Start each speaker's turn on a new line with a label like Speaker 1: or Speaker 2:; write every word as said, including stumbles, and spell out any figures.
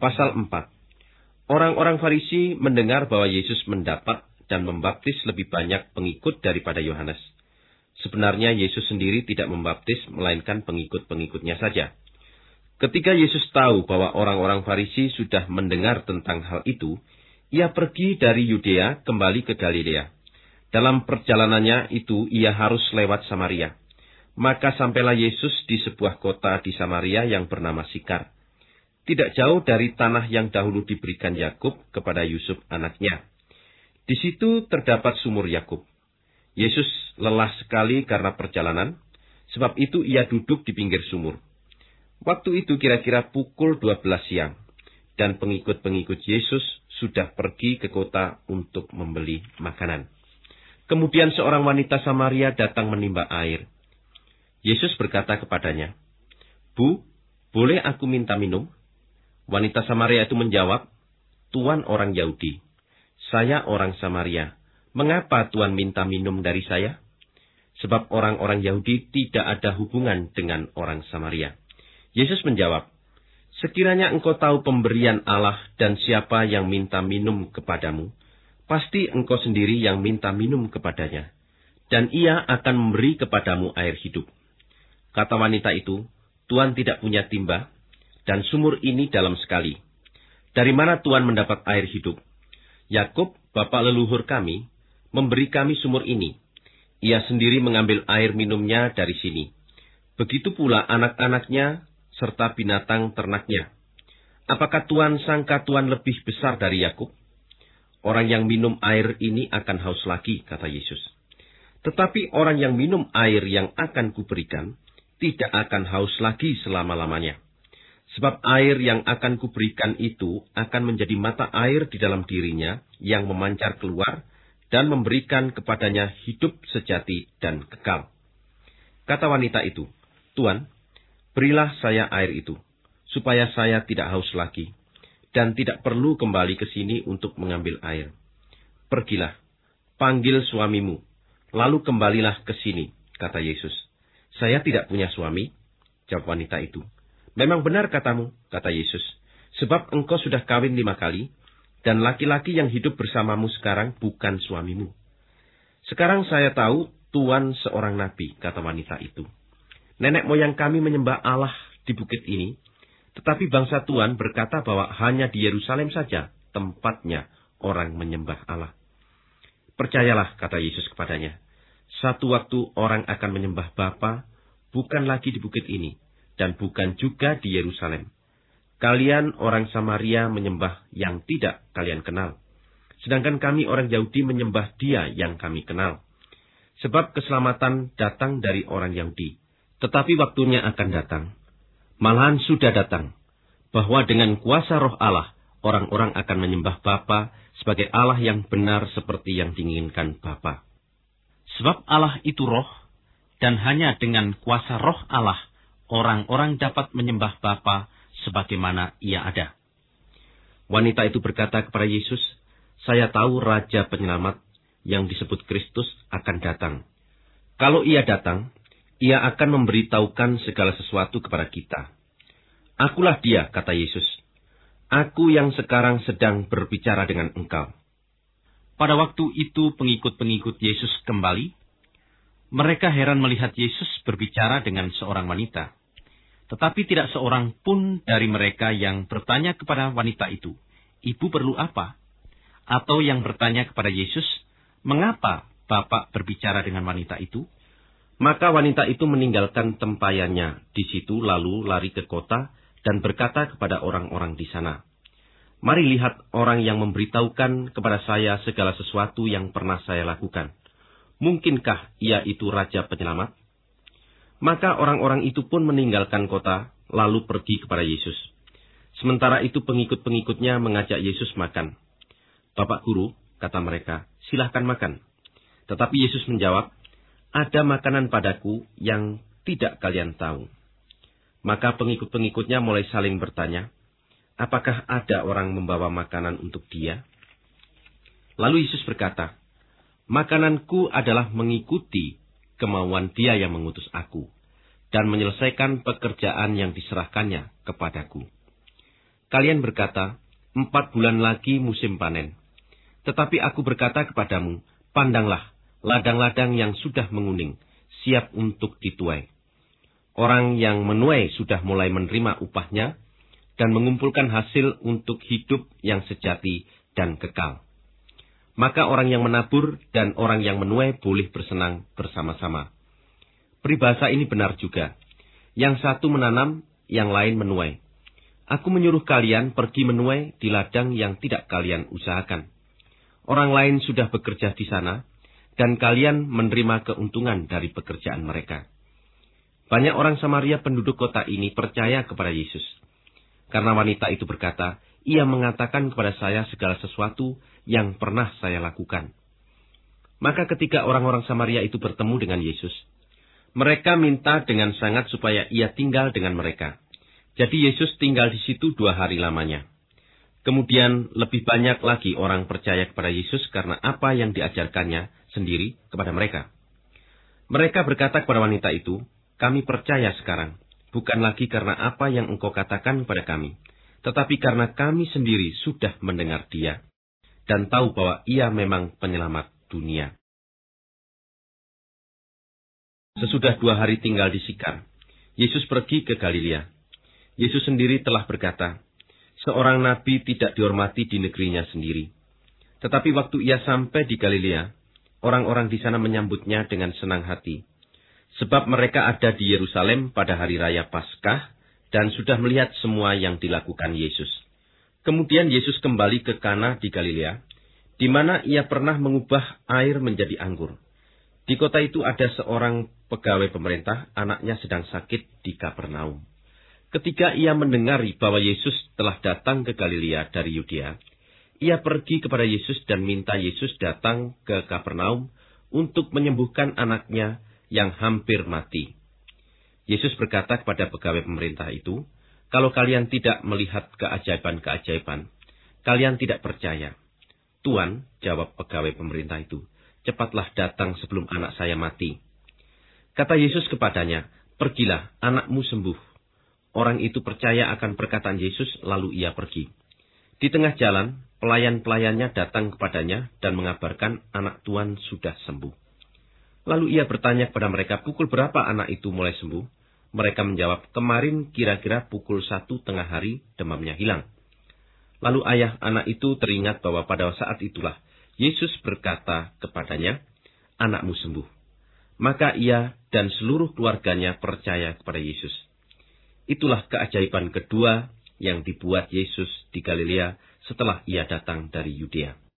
Speaker 1: Pasal empat. Orang-orang Farisi mendengar bahwa Yesus mendapat dan membaptis lebih banyak pengikut daripada Yohanes. Sebenarnya Yesus sendiri tidak membaptis, melainkan pengikut-pengikutnya saja. Ketika Yesus tahu bahwa orang-orang Farisi sudah mendengar tentang hal itu, ia pergi dari Yudea kembali ke Galilea. Dalam perjalanannya itu ia harus lewat Samaria. Maka sampailah Yesus di sebuah kota di Samaria yang bernama Sikar, tidak jauh dari tanah yang dahulu diberikan Yakub kepada Yusuf anaknya. Di situ terdapat sumur Yakub. Yesus lelah sekali karena perjalanan, sebab itu ia duduk di pinggir sumur. Waktu itu kira-kira pukul dua belas siang, dan pengikut-pengikut Yesus sudah pergi ke kota untuk membeli makanan. Kemudian seorang wanita Samaria datang menimba air. Yesus berkata kepadanya, "Bu, boleh aku minta minum?" Wanita Samaria itu menjawab, "Tuan orang Yahudi, saya orang Samaria. Mengapa Tuan minta minum dari saya?" Sebab orang-orang Yahudi tidak ada hubungan dengan orang Samaria. Yesus menjawab, "Sekiranya engkau tahu pemberian Allah dan siapa yang minta minum kepadamu, pasti engkau sendiri yang minta minum kepadanya, dan ia akan memberi kepadamu air hidup." Kata wanita itu, "Tuan tidak punya timba, dan sumur ini dalam sekali. Dari mana Tuan mendapat air hidup? Yakub, bapa leluhur kami, memberi kami sumur ini. Ia sendiri mengambil air minumnya dari sini. Begitu pula anak-anaknya serta binatang ternaknya. Apakah Tuan sangka Tuan lebih besar dari Yakub? Orang yang minum air ini akan haus lagi," kata Yesus. "Tetapi orang yang minum air yang akan kuberikan, tidak akan haus lagi selama-lamanya. Sebab air yang akan kuberikan itu akan menjadi mata air di dalam dirinya yang memancar keluar dan memberikan kepadanya hidup sejati dan kekal." Kata wanita itu, "Tuan, berilah saya air itu, supaya saya tidak haus lagi, dan tidak perlu kembali ke sini untuk mengambil air. Pergilah, panggil suamimu, lalu kembalilah ke sini," kata Yesus. "Saya tidak punya suami," jawab wanita itu. "Memang benar katamu," kata Yesus, "sebab engkau sudah kawin lima kali, dan laki-laki yang hidup bersamamu sekarang bukan suamimu. Sekarang saya tahu Tuan seorang nabi," kata wanita itu. "Nenek moyang kami menyembah Allah di bukit ini, tetapi bangsa Tuan berkata bahwa hanya di Yerusalem saja tempatnya orang menyembah Allah." "Percayalah," kata Yesus kepadanya, "satu waktu orang akan menyembah Bapa, bukan lagi di bukit ini, dan bukan juga di Yerusalem. Kalian orang Samaria menyembah yang tidak kalian kenal, sedangkan kami orang Yahudi menyembah Dia yang kami kenal. Sebab keselamatan datang dari orang Yahudi, tetapi waktunya akan datang, malahan sudah datang, bahwa dengan kuasa Roh Allah, orang-orang akan menyembah Bapa sebagai Allah yang benar seperti yang diinginkan Bapa. Sebab Allah itu Roh, dan hanya dengan kuasa Roh Allah, orang-orang dapat menyembah Bapa sebagaimana Ia ada." Wanita itu berkata kepada Yesus, "Saya tahu Raja Penyelamat yang disebut Kristus akan datang. Kalau Ia datang, Ia akan memberitahukan segala sesuatu kepada kita." "Akulah Dia," kata Yesus. "Aku yang sekarang sedang berbicara dengan engkau." Pada waktu itu pengikut-pengikut Yesus kembali. Mereka heran melihat Yesus berbicara dengan seorang wanita. Tetapi tidak seorang pun dari mereka yang bertanya kepada wanita itu, "Ibu perlu apa?" Atau yang bertanya kepada Yesus, "Mengapa Bapak berbicara dengan wanita itu?" Maka wanita itu meninggalkan tempayannya di situ lalu lari ke kota dan berkata kepada orang-orang di sana, "Mari lihat orang yang memberitahukan kepada saya segala sesuatu yang pernah saya lakukan. Mungkinkah Ia itu Raja Penyelamat?" Maka orang-orang itu pun meninggalkan kota, lalu pergi kepada Yesus. Sementara itu pengikut-pengikutnya mengajak Yesus makan. "Bapak Guru," kata mereka, "silahkan makan." Tetapi Yesus menjawab, "Ada makanan padaku yang tidak kalian tahu." Maka pengikut-pengikutnya mulai saling bertanya, "Apakah ada orang membawa makanan untuk Dia?" Lalu Yesus berkata, "Makananku adalah mengikuti kemauan Dia yang mengutus aku, dan menyelesaikan pekerjaan yang diserahkannya kepadaku. Kalian berkata, empat bulan lagi musim panen. Tetapi aku berkata kepadamu, pandanglah, ladang-ladang yang sudah menguning, siap untuk dituai. Orang yang menuai sudah mulai menerima upahnya, dan mengumpulkan hasil untuk hidup yang sejati dan kekal. Maka orang yang menabur dan orang yang menuai boleh bersenang bersama-sama. Peribahasa ini benar juga. Yang satu menanam, yang lain menuai. Aku menyuruh kalian pergi menuai di ladang yang tidak kalian usahakan. Orang lain sudah bekerja di sana, dan kalian menerima keuntungan dari pekerjaan mereka. Banyak orang Samaria penduduk kota ini percaya kepada Yesus. Karena wanita itu berkata, ia mengatakan kepada saya segala sesuatu yang pernah saya lakukan. Maka ketika orang-orang Samaria itu bertemu dengan Yesus, mereka minta dengan sangat supaya ia tinggal dengan mereka. Jadi Yesus tinggal di situ dua hari lamanya. Kemudian lebih banyak lagi orang percaya kepada Yesus karena apa yang diajarkannya sendiri kepada mereka. Mereka berkata kepada wanita itu, kami percaya sekarang, bukan lagi karena apa yang engkau katakan kepada kami, tetapi karena kami sendiri sudah mendengar dia, dan tahu bahwa ia memang penyelamat dunia. Sesudah dua hari tinggal di Sikar, Yesus pergi ke Galilea. Yesus sendiri telah berkata, seorang nabi tidak dihormati di negerinya sendiri. Tetapi waktu ia sampai di Galilea, orang-orang di sana menyambutnya dengan senang hati. Sebab mereka ada di Yerusalem pada hari raya Paskah dan sudah melihat semua yang dilakukan Yesus. Kemudian Yesus kembali ke Kana di Galilea, di mana ia pernah mengubah air menjadi anggur. Di kota itu ada seorang pegawai pemerintah, anaknya sedang sakit di Kapernaum. Ketika ia mendengari bahwa Yesus telah datang ke Galilea dari Yudea, ia pergi kepada Yesus dan minta Yesus datang ke Kapernaum untuk menyembuhkan anaknya yang hampir mati. Yesus berkata kepada pegawai pemerintah itu, kalau kalian tidak melihat keajaiban-keajaiban, kalian tidak percaya. Tuan, jawab pegawai pemerintah itu, cepatlah datang sebelum anak saya mati. Kata Yesus kepadanya, pergilah, anakmu sembuh. Orang itu percaya akan perkataan Yesus, lalu ia pergi. Di tengah jalan, pelayan-pelayannya datang kepadanya dan mengabarkan anak tuan sudah sembuh. Lalu ia bertanya kepada mereka, pukul berapa anak itu mulai sembuh? Mereka menjawab, kemarin kira-kira pukul satu tengah hari demamnya hilang. Lalu ayah anak itu teringat bahwa pada saat itulah Yesus berkata kepadanya, anakmu sembuh. Maka ia dan seluruh keluarganya percaya kepada Yesus. Itulah keajaiban kedua yang dibuat Yesus di Galilea setelah ia datang dari Yudea.